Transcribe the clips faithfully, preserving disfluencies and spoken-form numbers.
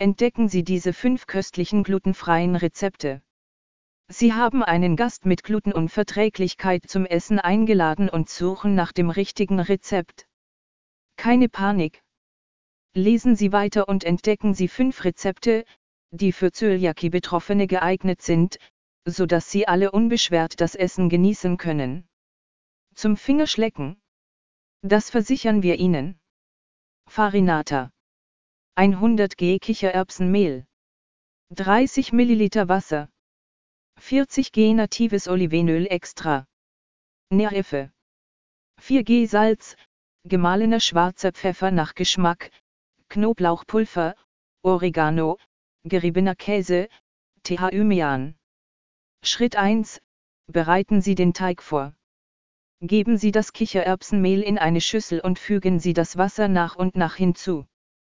entdecken Sie diese fünf köstlichen glutenfreien Rezepte. Sie haben einen Gast mit Glutenunverträglichkeit zum Essen eingeladen und suchen nach dem richtigen Rezept. Keine Panik. Lesen Sie weiter und entdecken Sie fünf Rezepte, die für Zöliakie-Betroffene geeignet sind, sodass Sie alle unbeschwert das Essen genießen können. Zum Fingerschlecken. Das versichern wir Ihnen. Farinata. hundert Gramm Kichererbsenmehl. dreißig Milliliter Wasser. vierzig Gramm natives Olivenöl extra. Nerve. vier Gramm Salz, gemahlener schwarzer Pfeffer nach Geschmack, Knoblauchpulver, Oregano, geriebener Käse, Thymian. Schritt eins. Bereiten Sie den Teig vor. Geben Sie das Kichererbsenmehl in eine Schüssel und fügen Sie das Wasser nach und nach hinzu.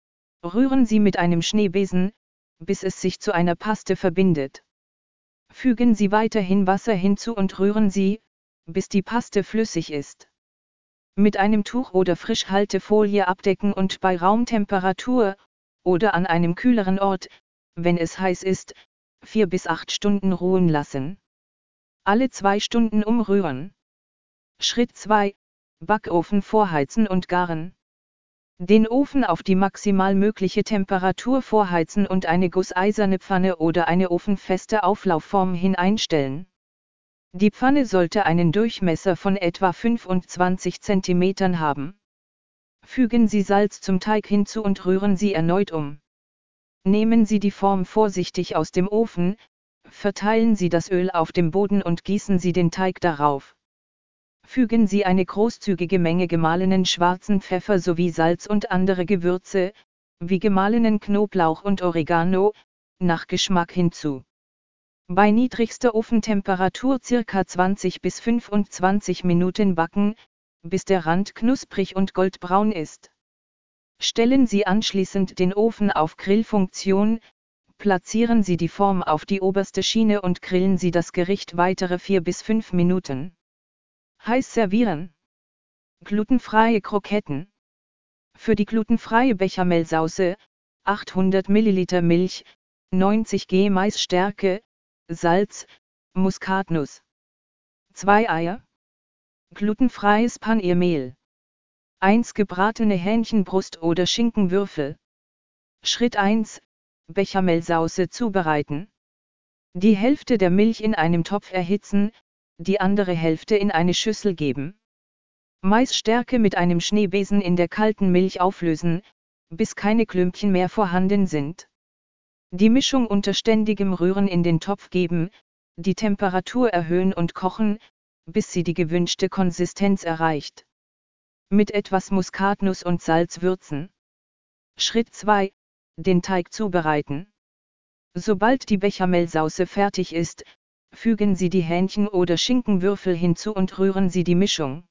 Rühren Sie mit einem Schneebesen, bis es sich zu einer Paste verbindet. Fügen Sie weiterhin Wasser hinzu und rühren Sie, bis die Paste flüssig ist. Mit einem Tuch oder Frischhaltefolie abdecken und bei Raumtemperatur, oder an einem kühleren Ort, wenn es heiß ist, vier bis acht Stunden ruhen lassen. Alle zwei Stunden umrühren. Schritt zwei. Backofen vorheizen und garen. Den Ofen auf die maximal mögliche Temperatur vorheizen und eine gusseiserne Pfanne oder eine ofenfeste Auflaufform hineinstellen. Die Pfanne sollte einen Durchmesser von etwa fünfundzwanzig Zentimetern haben. Fügen Sie Salz zum Teig hinzu und rühren Sie erneut um. Nehmen Sie die Form vorsichtig aus dem Ofen, verteilen Sie das Öl auf dem Boden und gießen Sie den Teig darauf. Fügen Sie eine großzügige Menge gemahlenen schwarzen Pfeffer sowie Salz und andere Gewürze, wie gemahlenen Knoblauch und Oregano, nach Geschmack hinzu. Bei niedrigster Ofentemperatur ca. zwanzig bis fünfundzwanzig Minuten backen, bis der Rand knusprig und goldbraun ist. Stellen Sie anschließend den Ofen auf Grillfunktion, platzieren Sie die Form auf die oberste Schiene und grillen Sie das Gericht weitere vier bis fünf Minuten. Heiß servieren. Glutenfreie Kroketten. Für die glutenfreie Bechamelsauce, achthundert Milliliter Milch, neunzig Gramm Maisstärke, Salz, Muskatnuss. zwei Eier. Glutenfreies Paniermehl. eins gebratene Hähnchenbrust oder Schinkenwürfel. Schritt eins. Bechamelsauce zubereiten. Die Hälfte der Milch in einem Topf erhitzen, die andere Hälfte in eine Schüssel geben. Maisstärke mit einem Schneebesen in der kalten Milch auflösen, bis keine Klümpchen mehr vorhanden sind. Die Mischung unter ständigem Rühren in den Topf geben, die Temperatur erhöhen und kochen, bis sie die gewünschte Konsistenz erreicht. Mit etwas Muskatnuss und Salz würzen. Schritt zwei. Den Teig zubereiten. Sobald die Bechamelsauce fertig ist, fügen Sie die Hähnchen- oder Schinkenwürfel hinzu und rühren Sie die Mischung.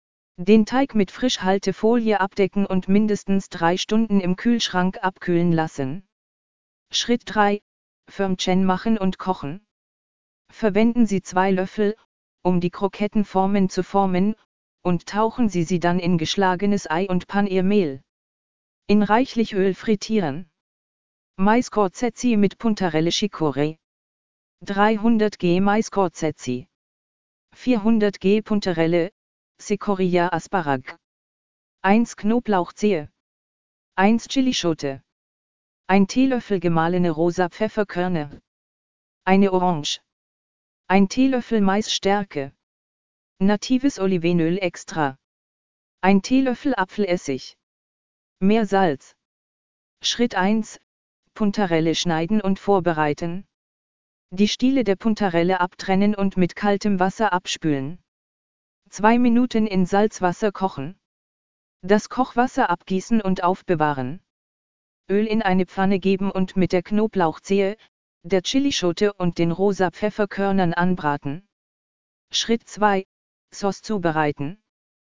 Den Teig mit Frischhaltefolie abdecken und mindestens drei Stunden im Kühlschrank abkühlen lassen. Schritt drei. Förmchen machen und kochen. Verwenden Sie zwei Löffel, um die Krokettenformen zu formen, und tauchen Sie sie dann in geschlagenes Ei und Paniermehl. In reichlich Öl frittieren. Maiscorzezzi mit Puntarelle Chicorée. dreihundert Gramm Maiscorzezzi. vierhundert Gramm Puntarelle, Cicoria Asparag. eins Knoblauchzehe. eins Chilischote. ein Teelöffel gemahlene rosa Pfefferkörner. Eine Orange. ein Teelöffel Maisstärke. Natives Olivenöl extra. ein Teelöffel Apfelessig. Mehr Salz. Schritt eins. Puntarelle schneiden und vorbereiten. Die Stiele der Puntarelle abtrennen und mit kaltem Wasser abspülen. Zwei Minuten in Salzwasser kochen. Das Kochwasser abgießen und aufbewahren. Öl in eine Pfanne geben und mit der Knoblauchzehe, der Chilischote und den rosa Pfefferkörnern anbraten. Schritt zwei. Sauce zubereiten.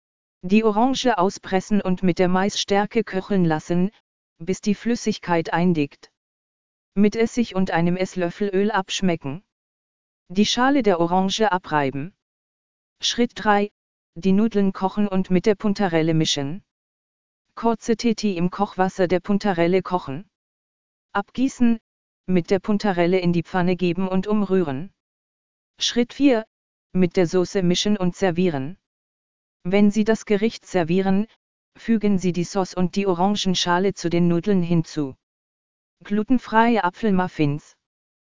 Die Orange auspressen und mit der Maisstärke köcheln lassen, bis die Flüssigkeit eindickt. Mit Essig und einem Esslöffel Öl abschmecken. Die Schale der Orange abreiben. Schritt drei. Die Nudeln kochen und mit der Puntarelle mischen. Kurze Teti im Kochwasser der Puntarelle kochen. Abgießen, mit der Puntarelle in die Pfanne geben und umrühren. Schritt vier. Mit der Soße mischen und servieren. Wenn Sie das Gericht servieren, fügen Sie die Sauce und die Orangenschale zu den Nudeln hinzu. Glutenfreie Apfelmuffins.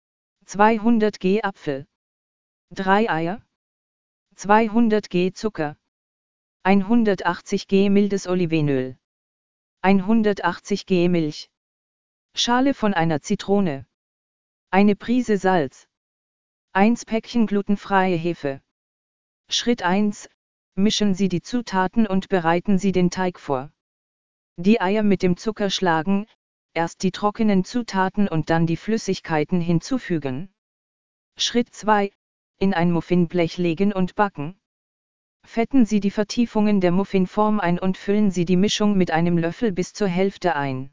zweihundert Gramm Apfel. drei Eier. zweihundert Gramm Zucker. hundertachtzig Gramm mildes Olivenöl. hundertachtzig Gramm Milch. Schale von einer Zitrone. Eine Prise Salz. eins Päckchen glutenfreie Hefe. Schritt eins. Mischen Sie die Zutaten und bereiten Sie den Teig vor. Die Eier mit dem Zucker schlagen, erst die trockenen Zutaten und dann die Flüssigkeiten hinzufügen. Schritt zwei. In ein Muffinblech legen und backen. Fetten Sie die Vertiefungen der Muffinform ein und füllen Sie die Mischung mit einem Löffel bis zur Hälfte ein.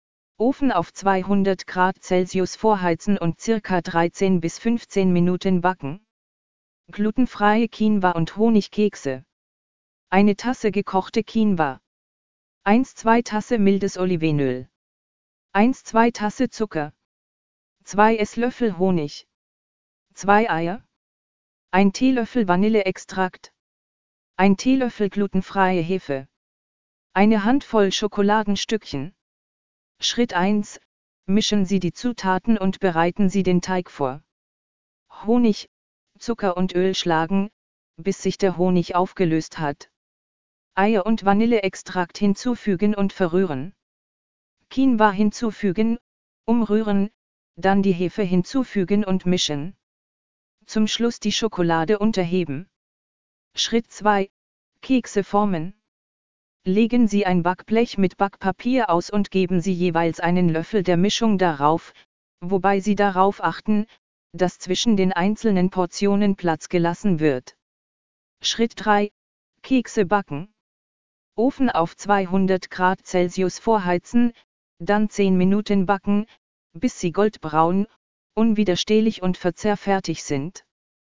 Ofen auf zweihundert Grad Celsius vorheizen und circa dreizehn bis fünfzehn Minuten backen. Glutenfreie Quinoa und Honigkekse. Eine Tasse gekochte Quinoa. eins bis zwei Tasse mildes Olivenöl. eins bis zwei Tasse Zucker. zwei Esslöffel Honig. zwei Eier. ein Teelöffel Vanilleextrakt. ein Teelöffel glutenfreie Hefe. Eine Handvoll Schokoladenstückchen. Schritt eins. Mischen Sie die Zutaten und bereiten Sie den Teig vor. Honig, Zucker und Öl schlagen, bis sich der Honig aufgelöst hat. Eier und Vanilleextrakt hinzufügen und verrühren. Quinoa hinzufügen, umrühren, dann die Hefe hinzufügen und mischen. Zum Schluss die Schokolade unterheben. Schritt zwei. Kekse formen. Legen Sie ein Backblech mit Backpapier aus und geben Sie jeweils einen Löffel der Mischung darauf, wobei Sie darauf achten, dass zwischen den einzelnen Portionen Platz gelassen wird. Schritt drei. Kekse backen. Ofen auf zweihundert Grad Celsius vorheizen, dann zehn Minuten backen, bis sie goldbraun, unwiderstehlich und verzehrfertig sind.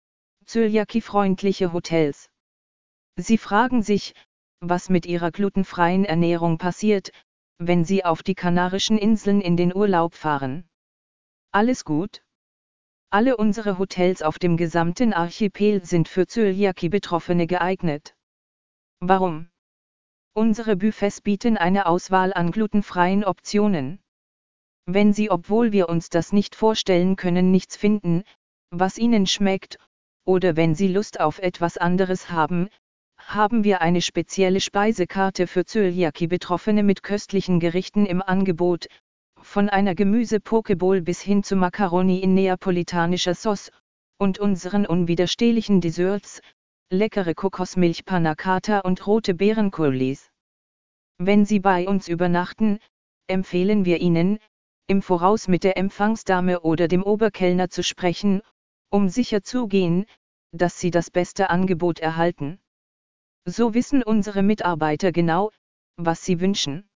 Zöliakie-freundliche Hotels. Sie fragen sich, was mit ihrer glutenfreien Ernährung passiert, wenn Sie auf die Kanarischen Inseln in den Urlaub fahren. Alles gut? Alle unsere Hotels auf dem gesamten Archipel sind für Zöliakie-Betroffene geeignet. Warum? Unsere Buffets bieten eine Auswahl an glutenfreien Optionen. Wenn Sie, obwohl wir uns das nicht vorstellen können, nichts finden, was Ihnen schmeckt, oder wenn Sie Lust auf etwas anderes haben, haben wir eine spezielle Speisekarte für Zöliakie-Betroffene mit köstlichen Gerichten im Angebot, von einer Gemüse-Pokeball bis hin zu Macaroni in neapolitanischer Sauce, und unseren unwiderstehlichen Desserts, leckere Kokosmilch Panna Cotta und rote Beerencolis. Wenn Sie bei uns übernachten, empfehlen wir Ihnen, im Voraus mit der Empfangsdame oder dem Oberkellner zu sprechen, um sicherzugehen, dass Sie das beste Angebot erhalten. So wissen unsere Mitarbeiter genau, was sie wünschen.